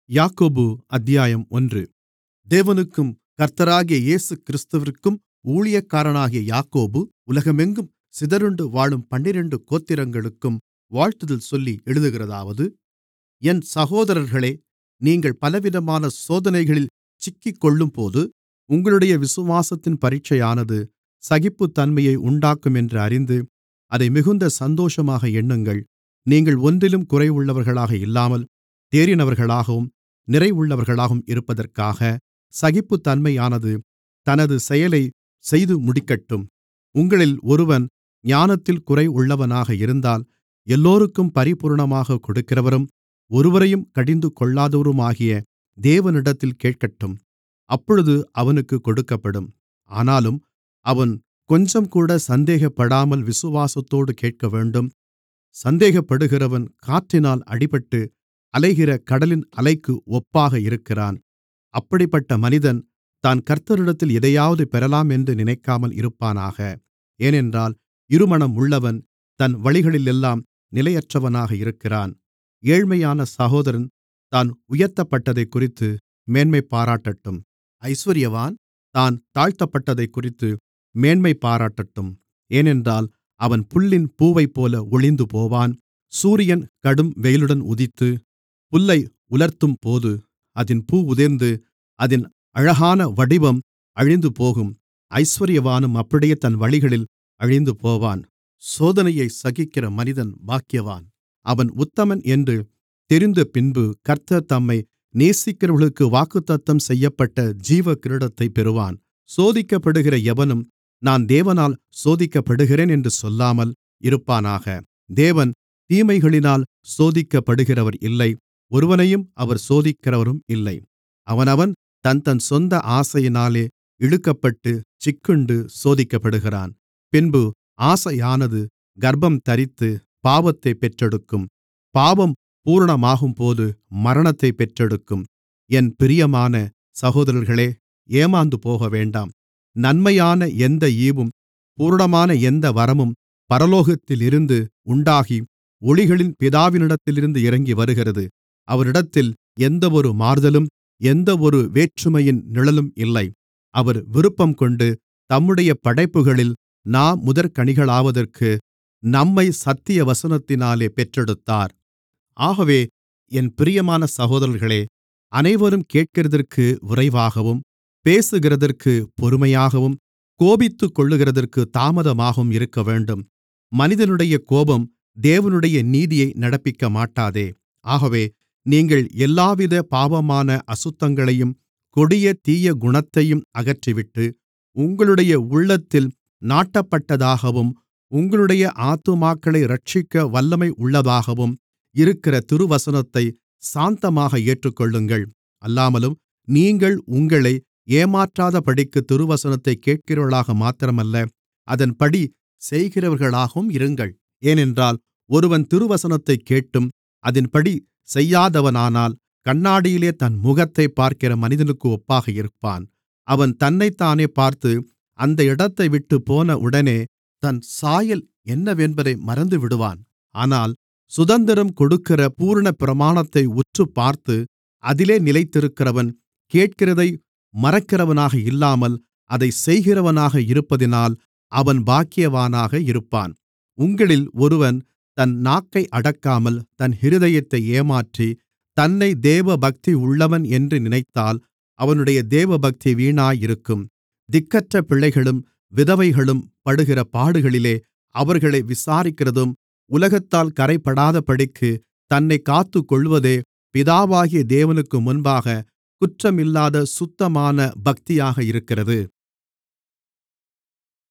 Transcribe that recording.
யாக்கோபு அத்தியாயம் 1. தேவனுக்கும் கர்த்தராகிய இயேசுகிறிஸ்துவிற்கும் ஊழியக்காரனாகிய யாக்கோபு, உலகமெங்கும் சிதறுண்டு வாழும் 12 கோத்திரங்களுக்கும் வாழ்த்துதல் சொல்லி எழுதுகிறதாவது: என் சகோதரர்களே, நீங்கள் பலவிதமான சோதனைகளில் சிக்கிக்கொள்ளும்போது, உங்களுடைய விசுவாசத்தின் பரீட்சையானது சகிப்புத்தன்மையை உண்டாக்குமென்று அறிந்து, அதை மிகுந்த சந்தோஷமாக எண்ணுங்கள். நீங்கள் ஒன்றிலும் குறைவுள்ளவர்களாக இல்லாமல் தேறினவர்களாகவும் நிறைவுள்ளவர்களாகவும் இருப்பதற்காக சகிப்புத்தன்மையானது தனது செயலைச் செய்து முடிக்கட்டும். உங்களில் ஒருவன் ஞானத்தில் குறைவுள்ளவனாக இருந்தால், எல்லோருக்கும் பரிபூரணமாகக் கொடுக்கிறவரும் ஒருவரையும் கடிந்துகொள்ளாதவருமாகிய தேவனிடத்தில் கேட்கட்டும். அப்பொழுது அவனுக்குக் கொடுக்கப்படும். ஆனாலும் அவன் கொஞ்சம்கூட சந்தேகப்படாமல் விசுவாசத்தோடு கேட்கவேண்டும். சந்தேகப்படுகிறவன் காற்றினால் அடிபட்டு அலைகிற கடலின் அலைக்கு ஒப்பாக இருக்கிறான். அப்படிப்பட்ட மனிதன் தான் கர்த்தரிடத்தில் எதையாவது பெறலாமென்று நினைக்காமல் இருப்பானாக. ஏனென்றால் இருமனம் உள்ளவன் தன் வழிகளிலெல்லாம் நிலையற்றவனாக இருக்கிறான். ஏழ்மையான சகோதரன் தான் உயர்த்தப்பட்டதைக்குறித்து மேன்மைபாராட்டட்டும். ஐசுவரியவான் தான் தாழ்த்தப்பட்டதைக்குறித்து மேன்மைபாராட்டட்டும். ஏனென்றால் அவன் புல்லின் பூவைப்போல ஒழிந்துபோவான். சூரியன் கடும் வெயிலுடன் உதித்து புல்லை உலர்த்தும்போது அதின் பூ உதிர்ந்து அதின் அழகான வடிவம் அழிந்துபோகும். ஐசுவரியவானும் அப்படியே தன் வழிகளில் அழிந்துபோவான். சோதனையை சகிக்கிற மனிதன் பாக்கியவான். அவன் உத்தமன் என்று தெரிந்தபின்பு கர்த்தர் தம்மை நேசிக்கிறவர்களுக்கு வாக்குத்தத்தம் செய்யப்பட்ட ஜீவகிரீடத்தைப் பெறுவான். சோதிக்கப்படுகிற எவனும் நான் தேவனால் சோதிக்கப்படுகிறேன் என்று சொல்லாமல் இருப்பானாக. தேவன் தீமைகளினால் சோதிக்கப்படுகிறவர் இல்லை, ஒருவனையும் அவர் சோதிக்கிறவரும் இல்லை. அவனவன் தன் சொந்த ஆசையினாலே இழுக்கப்பட்டுச் சிக்குண்டு சோதிக்கப்படுகிறான். பின்பு ஆசையானது கர்ப்பம் தரித்து பாவத்தைப் பெற்றெடுக்கும். பாவம் பூரணமாகும்போது மரணத்தைப் பெற்றெடுக்கும். என் பிரியமான சகோதரர்களே, ஏமாந்து போகவேண்டாம். நன்மையான எந்த ஈவும் பூரணமான எந்த வரமும் பரலோகத்திலிருந்து உண்டாகி ஒளிகளின் பிதாவினிடத்திலிருந்து இறங்கி வருகிறது. அவரிடத்தில் எந்தவொரு மாறுதலும் எந்தவொரு வேற்றுமையின் நிழலும் இல்லை. அவர் விருப்பம்கொண்டு தம்முடைய படைப்புகளில் நாம் முதற்கனிகளாவதற்கு நம்மை சத்திய வசனத்தினாலே பெற்றெடுத்தார். ஆகவே என் பிரியமான சகோதரர்களே, அனைவரும் கேட்கிறதற்கு விரைவாகவும் பேசுகிறதற்கு பொறுமையாகவும் கோபித்துக்கொள்ளுகிறதற்கு தாமதமாகவும் இருக்கவேண்டும். மனிதனுடைய கோபம் தேவனுடைய நீதியை நடப்பிக்கமாட்டாதே. ஆகவே நீங்கள் எல்லாவித பாவமான அசுத்தங்களையும் கொடிய தீய குணத்தையும் அகற்றிவிட்டு, உங்களுடைய உள்ளத்தில் நாட்டப்பட்டதாகவும் உங்களுடைய ஆத்துமாக்களை இரட்சிக்க வல்லமை உள்ளதாகவும் இருக்கிற திருவசனத்தை சாந்தமாக ஏற்றுக்கொள்ளுங்கள். அல்லாமலும் நீங்கள் உங்களை ஏமாற்றாதபடிக்கு திருவசனத்தை கேட்கிறவர்களாக மாத்திரமல்ல, அதன்படி செய்கிறவர்களாகவும் இருங்கள். ஏனென்றால் ஒருவன் திருவசனத்தைக் கேட்டும் அதின்படி செய்யாதவனானால் கண்ணாடியிலே தன் முகத்தைப் பார்க்கிற மனிதனுக்கு ஒப்பாக இருப்பான். அவன் தன்னைத்தானே பார்த்து அந்த இடத்தைவிட்டுப் போன உடனே தன் சாயல் என்னவென்பதை மறந்துவிடுவான். ஆனால் சுதந்திரம் கொடுக்கிற பூரண பிரமாணத்தை உற்றுப்பார்த்து அதிலே நிலைத்திருக்கிறவன் கேட்கிறதை மறக்கிறவனாக இல்லாமல் அதைச் செய்கிறவனாக இருப்பதினால் அவன் பாக்கியவானாக இருப்பான். உங்களில் ஒருவன் தன் நாக்கை அடக்காமல் தன் இருதயத்தை ஏமாற்றி தன்னை தேவபக்தி உள்ளவன் என்று நினைத்தால் அவனுடைய தேவபக்தி வீணாயிருக்கும். திக்கற்ற பிள்ளைகளும் விதவைகளும் படுகிற பாடுகளிலே அவர்களை விசாரிக்கிறதும் உலகத்தால் கறைப்படாதபடிக்கு தன்னைக் காத்துக்கொள்வதே பிதாவாகிய தேவனுக்கு முன்பாக குற்றமில்லாத சுத்தமான பக்தியாக இருக்கிறது.